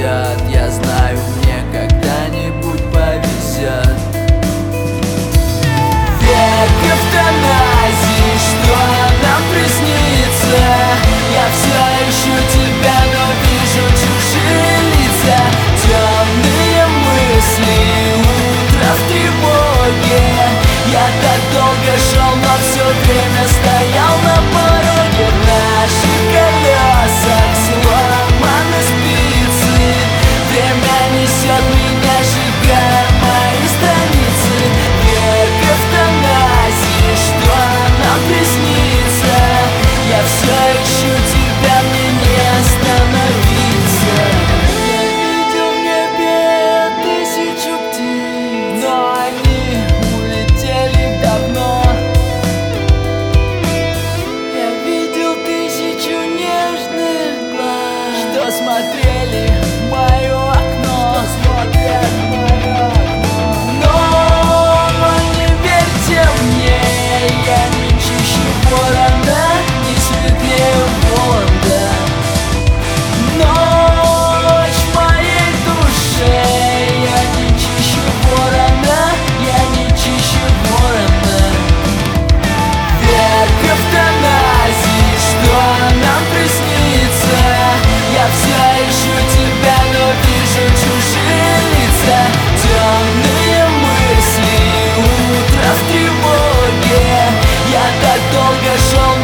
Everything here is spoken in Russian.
повезет. Я знаю, мне когда-нибудь повезет. Век эвтаназии, что нам приснится? Я все ищу тебя, но вижу чужие лица. Темные мысли, утро в тревоге. Я так долго шел, но все время стоял на пороге. В наших колесах сломаны спицы. Время несет меня, сжигая мои страницы. Век эвтаназии, что нам приснится? Я все ищу тебя, мне не остановиться. Я видел в небе тысячу птиц, но они улетели давно. Я видел тысячу нежных глаз, что смотрели в мое окно, Но не верьте мне, я не чище ворона, не светлее Воланда. Ночь в моей душе, я не чище ворона, я не чище ворона. Век эвтаназии, что нам приснится? Я все ищу тебя, но вижу чужие лица. Темные мысли, утро в тревоге. Я так долго шел,